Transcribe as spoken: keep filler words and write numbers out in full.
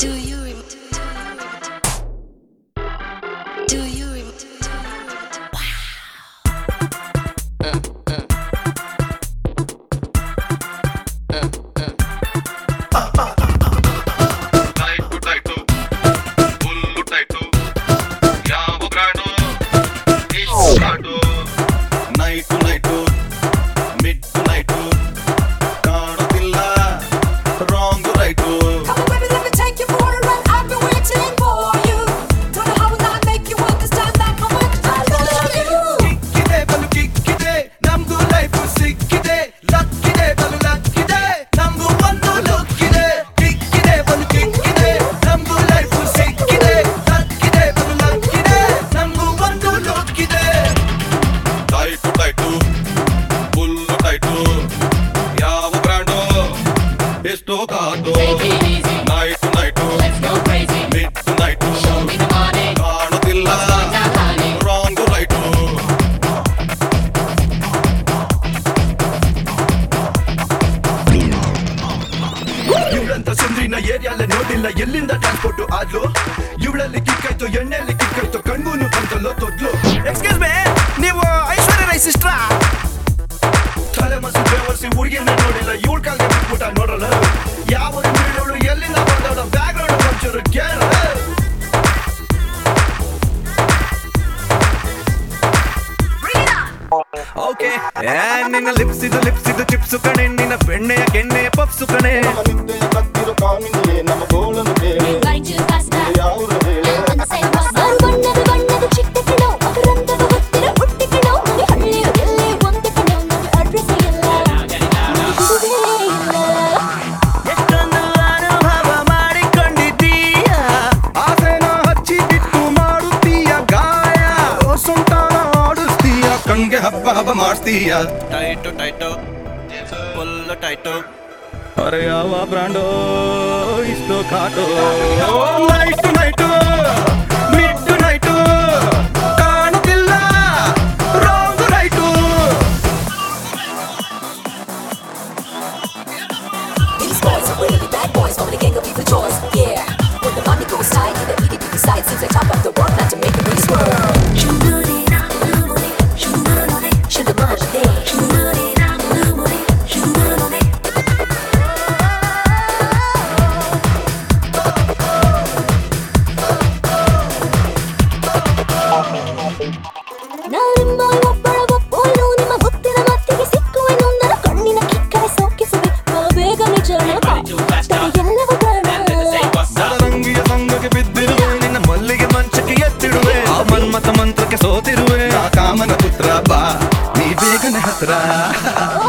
ಏರಿಯಾಲೆ ನೋಡಿಲ್ಲ ಎಲ್ಲಿಂದ ಟ್ರಾನ್ಸ್ಪೋರ್ಟ್ ಆದ್ಲು ಇವಳಲ್ಲಿ ಕಿಕ್ಕಾಯ್ತು ಎಣ್ಣೆಯಲ್ಲಿ ಕಿಕ್ಕಾಯ್ತು ಕಣ್ಗೂನು ಬಂತಲ್ಲೋ ತೊದ್ಲು ಎಕ್ಸ್ಕ್ಯೂಸ್ ಮೀ ನೀವು ಐಶ್ವರ್ಯ ರೈ ಸಿಸ್ಟ್ರಾ ತಲೆ ಮಸಿ ಬೇವರ್ಸಿ ಹುಡುಗಿನ ನೋಡಿಲ್ಲ ಇವಳ ಕಾಲ್ಗೆ ಬಿಟ್ಬಿಟ್ಟ ನೋಡಲ್ಲ ಯಾವ ನೀಡೋಳು ಎಲ್ಲಿಂದ ಬಂದವಳ ಬ್ಯಾಕ್ ಗ್ರೌಂಡ್ ಒಂಚೂರು ಕೇಳ ಓಕೆ ನಿನ್ನ ಲಿಪ್ಸ್ ಇದು ಲಿಪ್ಸ್ ಇದು ಚಿಪ್ಸು ಕಣೆ ನಿನ್ನ ಬೆಣ್ಣೆಯ ಕೆಣ್ಣೆಯ ಪಪ್ಸು ಕಣೆ ಕತ್ತಿರೋ ಕಾಮಿನಿಯೇ ನಮ್ಮ ಗೋಳನು ಕೇಳಿ ಯಾವುದು ಹೇಳಿ ಎಷ್ಟೊಂದು ಅನುಭವ ಮಾಡಿಕೊಂಡಿದ್ದೀಯ ಆಸೆನ ಹಚ್ಚಿ ಬಿಟ್ಟು ಮಾಡುತ್ತೀಯ ಗಾಯ ಸೊಂಟಾನ ಆಡಿಸ್ತೀಯ ಕಂಗೆ ಹಬ್ಬ ಹಬ್ಬ ಮಾಡ್ತೀಯ ಟೈಟು ಟೈಟು ಫುಲ್ಲು ಟೈಟು ಅರೆ ಯಾವ ಬ್ರಾಂಡೋ ಇಷ್ಟು ಕಾಟು ನೈಟು ನೈಟು ಮಿಡ್ ನೈಟು ಕಾಣುತ್ತಿಲ್ಲ wrong right These boys are really bad boys, but when the gang will be for choice, yeah. When the money goes tight, and the P D P side seems like top of the world, not to make a race world. Should the money day? ನಾನಿಮ್ಮ ಒಬ್ಬಳ ಒಪ್ಪೋಳು ನಿಮ್ಮ ಹೊತ್ತಿನ ಮತ್ತಿಗೆ ಸಿಕ್ಕುವೆನು ನನ್ನ ಕಣ್ಣಿನ ಕಿಕ್ಕರೆ ಸೋಕಿಸುವೆ ಬೇಗ ನಿಜ ಎಲ್ಲವೂ ರಂಗಿಯ ಸಂಗಕ್ಕೆ ಬಿದ್ದಿರುವೆ ನಿನ್ನ ಮಲ್ಲಿಗೆ ಮಂಚಕ್ಕೆ ಎತ್ತಿಡುವೆ ಆ ಮನ್ಮತ ಮಂತ್ರಕ್ಕೆ ಸೋತಿರುವೆ ಕಾಮನ ಪುತ್ರ ಬಾ ನೀ ಬೇಗನೆ ಹತ್ರ